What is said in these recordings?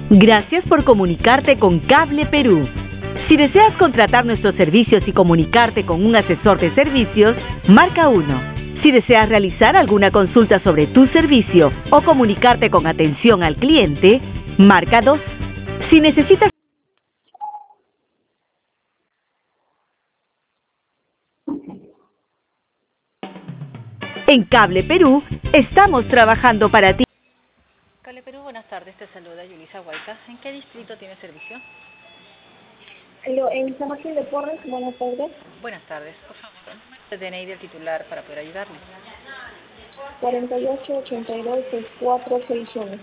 Gracias por comunicarte con Cable Perú. Si deseas contratar nuestros servicios y comunicarte con un asesor de servicios, marca 1. Si deseas realizar alguna consulta sobre tu servicio o comunicarte con atención al cliente, marca 2. Si necesitas... En Cable Perú, estamos trabajando para ti. Cable Perú, buenas tardes, te saluda Yulisa Huayca. ¿En qué distrito tiene servicio? En San Martín de Porres, buenas tardes. Buenas tardes, por favor, el número de DNI del titular para poder ayudarle. 4882-6461.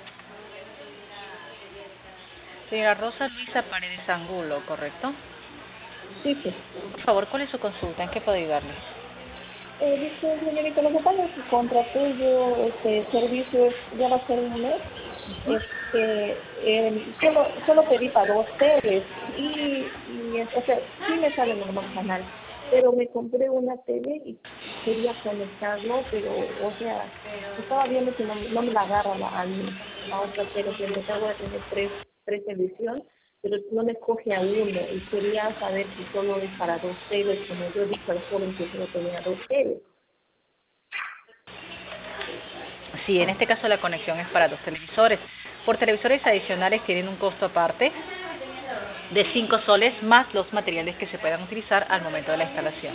Señora Rosa Luisa Paredes Angulo, ¿correcto? Sí, sí. Por favor, ¿cuál es su consulta? ¿En qué puedo ayudarle? Dice, señorita, lo que pasa es que contraté yo servicios, ya va a ser un mes. Solo pedí para 2 teles y o sea, sí me sale normal canal, pero me compré una tele y quería conectarlo, pero, o sea, estaba viendo que no me la agarra la otra tele, que voy a tener tres televisión, pero no me coge a uno y quería saber si solo es para 2 teles, como yo dije al joven que solo tenía 2 teles. Sí, en este caso la conexión es para 2 televisores. Por televisores adicionales tienen un costo aparte de 5 soles más los materiales que se puedan utilizar al momento de la instalación.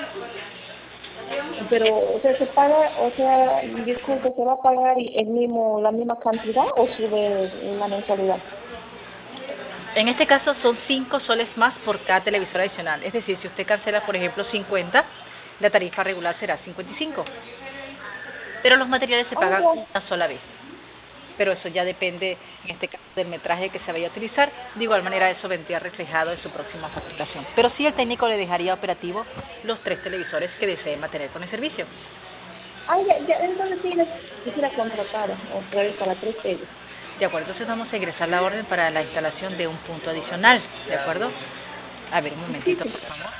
Pero, o sea, se paga, o sea, disculpe, ¿se va a pagar la misma cantidad o sube la mensualidad? En este caso son 5 soles más por cada televisor adicional. Es decir, si usted cancela, por ejemplo, 50, la tarifa regular será 55. Pero los materiales se pagan una sola vez. Pero eso ya depende, en este caso, del metraje que se vaya a utilizar. De igual manera, eso vendría reflejado en su próxima facturación. Pero sí, el técnico le dejaría operativo los 3 televisores que desee mantener con el servicio. Ya, entonces sí, quisiera contratar otra vez para 3 teles. De acuerdo, entonces vamos a ingresar la orden para la instalación de un punto adicional, ¿de acuerdo? A ver, un momentito, por favor.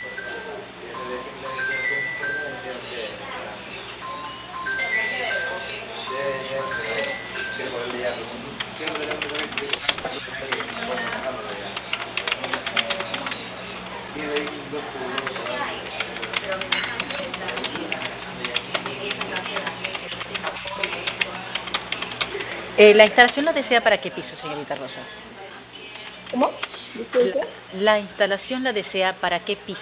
¿La instalación la desea para qué piso, señorita Rosa? ¿Cómo? ¿Disculpe? La instalación la desea para qué piso.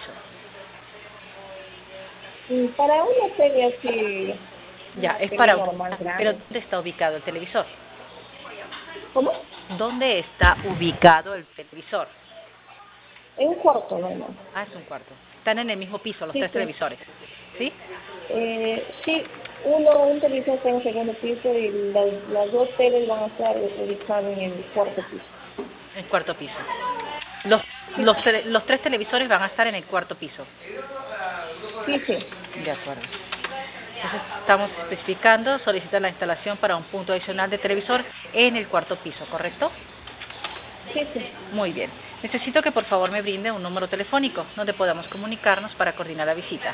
Para una tele así... Ya, es para normal, pero ¿dónde está ubicado el televisor? ¿Cómo? ¿Dónde está ubicado el televisor? En un cuarto, no. Ah, es un cuarto. Están en el mismo piso los 3 televisores, ¿sí? Sí, un televisor está en el segundo piso y las 2 teles van a estar ubicadas en el cuarto piso. El cuarto piso. Los 3 televisores van a estar en el cuarto piso. Sí. De acuerdo. Entonces estamos especificando, solicitar la instalación para un punto adicional de televisor en el cuarto piso, ¿correcto? Sí. Muy bien. Necesito que por favor me brinde un número telefónico donde podamos comunicarnos para coordinar la visita.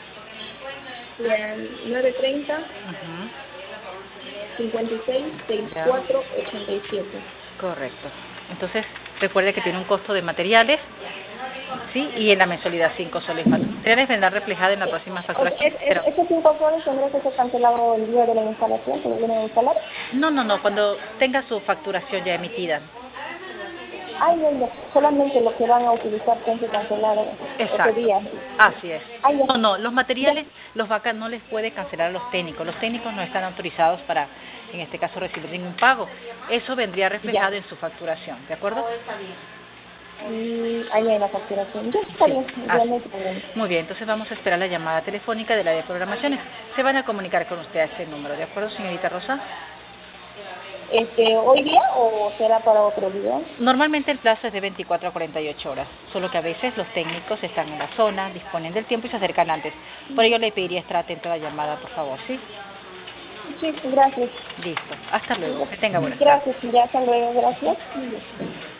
930 56 64 87. Correcto. Entonces, recuerde que tiene un costo de materiales, ¿sí? Y en la mensualidad 5 soles más. Los materiales vendrán reflejados en la próxima facturación. ¿Esos 5 soles tendrán que ser cancelados el día de la instalación, que lo vienen a instalar? No, cuando tenga su facturación ya emitida. No, solamente lo que van a utilizar tienen que cancelar ese día. Así es. No, los materiales no les puede cancelar a los técnicos. Los técnicos no están autorizados para, en este caso, recibir ningún pago. Eso vendría reflejado en su facturación, ¿de acuerdo? Ahí en la facturación. Ya está bien, ya no hay problema. Muy bien, entonces vamos a esperar la llamada telefónica del área de programaciones. Se van a comunicar con usted a ese número, ¿de acuerdo, señorita Rosa? ¿Hoy día o será para otro día? Normalmente el plazo es de 24 a 48 horas, solo que a veces los técnicos están en la zona, disponen del tiempo y se acercan antes. Por ello le pediría estar atento a la llamada, por favor, ¿sí? Sí, gracias. Listo, hasta luego, que tenga buenas tardes. Gracias, hasta luego, gracias.